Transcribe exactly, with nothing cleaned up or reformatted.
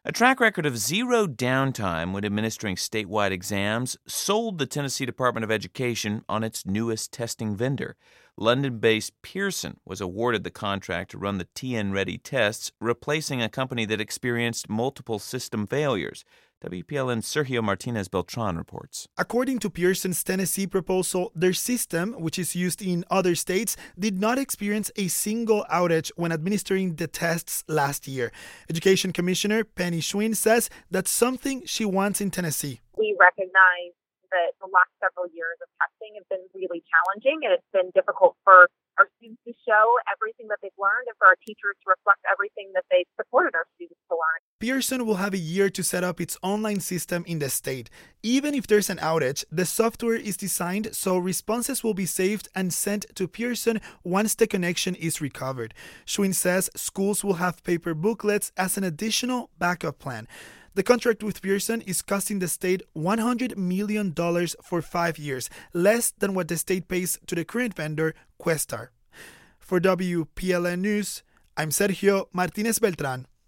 A track record of zero downtime when administering statewide exams sold the Tennessee Department of Education on its newest testing vendor. London-based Pearson was awarded the contract to run the T N-ready tests, replacing a company that experienced multiple system failures. W P L N's Sergio Martinez-Beltran reports. According to Pearson's Tennessee proposal, their system, which is used in other states, did not experience a single outage when administering the tests last year. Education Commissioner Penny Schwinn says that's something she wants in Tennessee. We recognize that the last several years of testing have been really challenging, and it's been difficult for our students to show everything that they've learned and for our teachers to reflect everything that they've supported our students to learn. Pearson will have a year to set up its online system in the state. Even if there's an outage, the software is designed so responses will be saved and sent to Pearson once the connection is recovered. Schwinn says schools will have paper booklets as an additional backup plan. The contract with Pearson is costing the state one hundred million dollars for five years, less than what the state pays to the current vendor, Questar. For W P L N News, I'm Sergio Martinez-Beltran.